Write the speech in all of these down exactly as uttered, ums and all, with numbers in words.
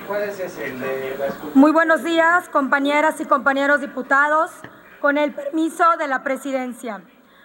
¿Cuál es ese? El de la escultura. Muy buenos días, compañeras y compañeros diputados. Con el permiso de la presidencia,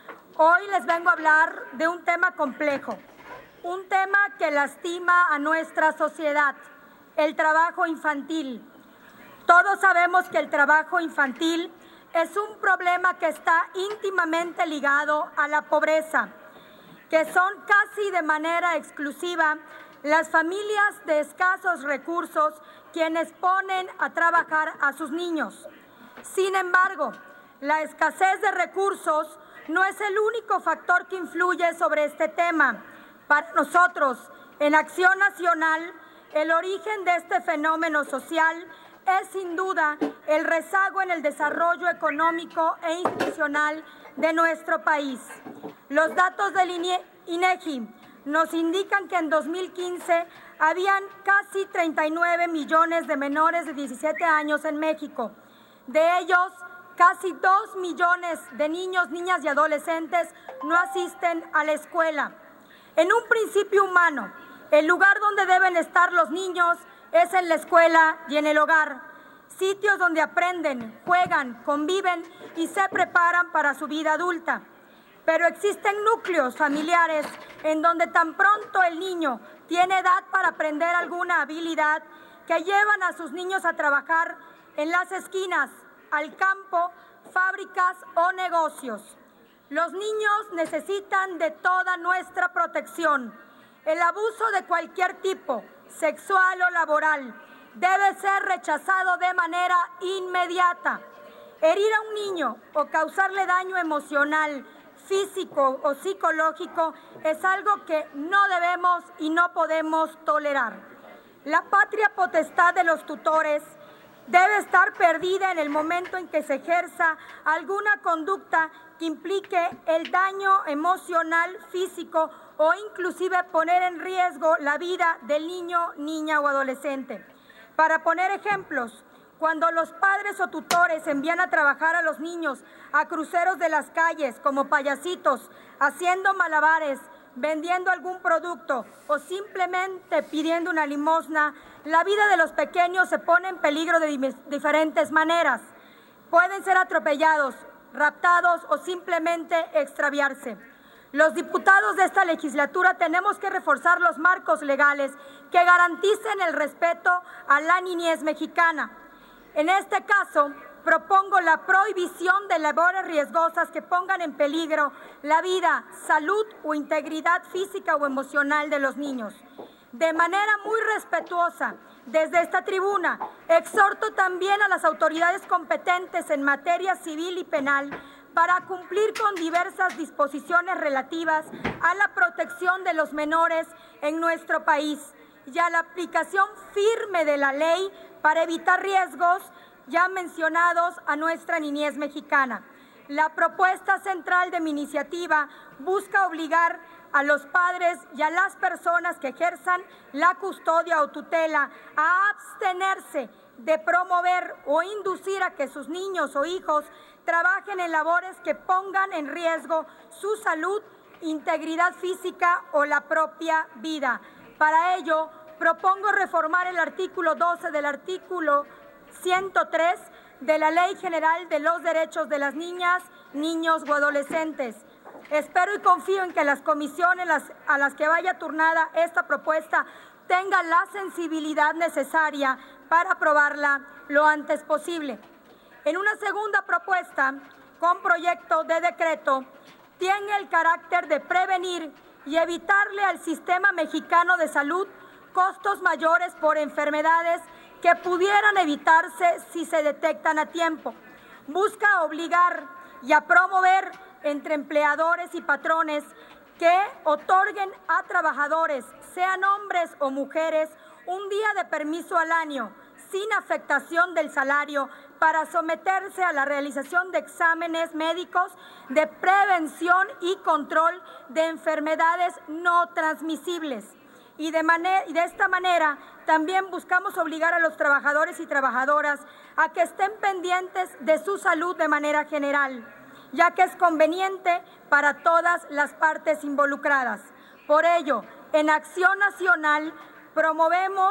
hoy les vengo a hablar de un tema complejo, un tema que lastima a nuestra sociedad, el trabajo infantil. Todos sabemos que el trabajo infantil es un problema que está íntimamente ligado a la pobreza, que son casi de manera exclusiva las familias de escasos recursos quienes ponen a trabajar a sus niños. Sin embargo, la escasez de recursos no es el único factor que influye sobre este tema. Para nosotros, en Acción Nacional, el origen de este fenómeno social es sin duda el rezago en el desarrollo económico e institucional de nuestro país. Los datos del INEGI nos indican que en dos mil quince habían casi treinta y nueve millones de menores de diecisiete años en México. De ellos, casi dos millones de niños, niñas y adolescentes no asisten a la escuela. En un principio humano, el lugar donde deben estar los niños es en la escuela y en el hogar, sitios donde aprenden, juegan, conviven y se preparan para su vida adulta. Pero existen núcleos familiares en donde tan pronto el niño tiene edad para aprender alguna habilidad, que llevan a sus niños a trabajar en las esquinas, al campo, fábricas o negocios. Los niños necesitan de toda nuestra protección. El abuso de cualquier tipo, sexual o laboral, debe ser rechazado de manera inmediata. Herir a un niño o causarle daño emocional, físico o psicológico es algo que no debemos y no podemos tolerar. La patria potestad de los tutores debe estar perdida en el momento en que se ejerza alguna conducta que implique el daño emocional, físico o inclusive poner en riesgo la vida del niño, niña o adolescente. Para poner ejemplos, cuando los padres o tutores envían a trabajar a los niños a cruceros de las calles como payasitos, haciendo malabares, vendiendo algún producto o simplemente pidiendo una limosna, la vida de los pequeños se pone en peligro de diferentes maneras. Pueden ser atropellados, raptados o simplemente extraviarse. Los diputados de esta legislatura tenemos que reforzar los marcos legales que garanticen el respeto a la niñez mexicana. En este caso, propongo la prohibición de labores riesgosas que pongan en peligro la vida, salud o integridad física o emocional de los niños. De manera muy respetuosa, desde esta tribuna, exhorto también a las autoridades competentes en materia civil y penal para cumplir con diversas disposiciones relativas a la protección de los menores en nuestro país y a la aplicación firme de la ley para evitar riesgos ya mencionados a nuestra niñez mexicana. La propuesta central de mi iniciativa busca obligar a los padres y a las personas que ejerzan la custodia o tutela a abstenerse de promover o inducir a que sus niños o hijos trabajen en labores que pongan en riesgo su salud, integridad física o la propia vida. Para ello, propongo reformar el artículo doce del artículo ciento tres de la Ley General de los Derechos de las Niñas, Niños o Adolescentes. Espero y confío en que las comisiones las, a las que vaya turnada esta propuesta tengan la sensibilidad necesaria para aprobarla lo antes posible. En una segunda propuesta, con proyecto de decreto, tiene el carácter de prevenir y evitarle al sistema mexicano de salud costos mayores por enfermedades que pudieran evitarse si se detectan a tiempo. Busca obligar y a promover entre empleadores y patrones que otorguen a trabajadores, sean hombres o mujeres, un día de permiso al año, sin afectación del salario, para someterse a la realización de exámenes médicos de prevención y control de enfermedades no transmisibles. Y de, manera, y de esta manera también buscamos obligar a los trabajadores y trabajadoras a que estén pendientes de su salud de manera general, ya que es conveniente para todas las partes involucradas. Por ello, en Acción Nacional promovemos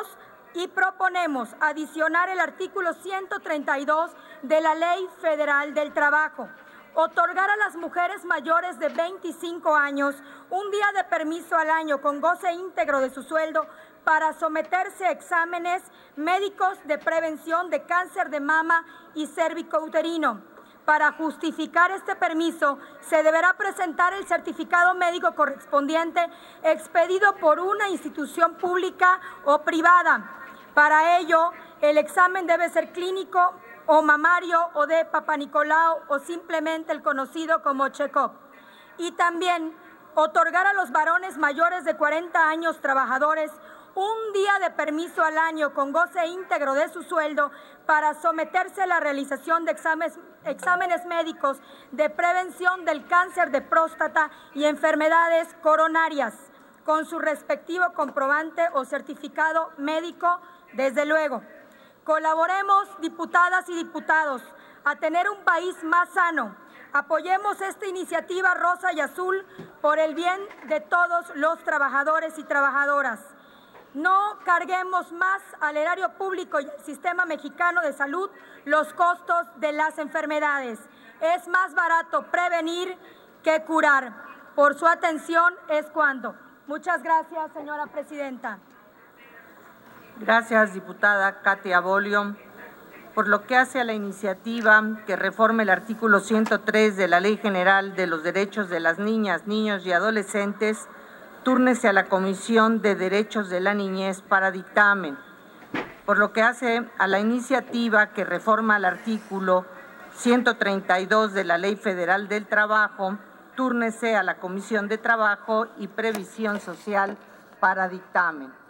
y proponemos adicionar el artículo ciento treinta y dos de la Ley Federal del Trabajo, otorgar a las mujeres mayores de veinticinco años un día de permiso al año con goce íntegro de su sueldo para someterse a exámenes médicos de prevención de cáncer de mama y cervicouterino. Para justificar este permiso, se deberá presentar el certificado médico correspondiente expedido por una institución pública o privada. Para ello, el examen debe ser clínico o mamario o de Papa Nicolau o simplemente el conocido como check-up. Y también otorgar a los varones mayores de cuarenta años trabajadores un día de permiso al año con goce íntegro de su sueldo para someterse a la realización de exámenes, exámenes médicos de prevención del cáncer de próstata y enfermedades coronarias, con su respectivo comprobante o certificado médico, desde luego. Colaboremos, diputadas y diputados, a tener un país más sano. Apoyemos esta iniciativa rosa y azul por el bien de todos los trabajadores y trabajadoras. No carguemos más al erario público y al sistema mexicano de salud los costos de las enfermedades. Es más barato prevenir que curar. Por su atención es cuando. Muchas gracias, señora presidenta. Gracias, diputada Katia Bolio. Por lo que hace a la iniciativa que reforme el artículo ciento tres de la Ley General de los Derechos de las Niñas, Niños y Adolescentes, túrnese a la Comisión de Derechos de la Niñez para dictamen. Por lo que hace a la iniciativa que reforma el artículo ciento treinta y dos de la Ley Federal del Trabajo, túrnese a la Comisión de Trabajo y Previsión Social para dictamen.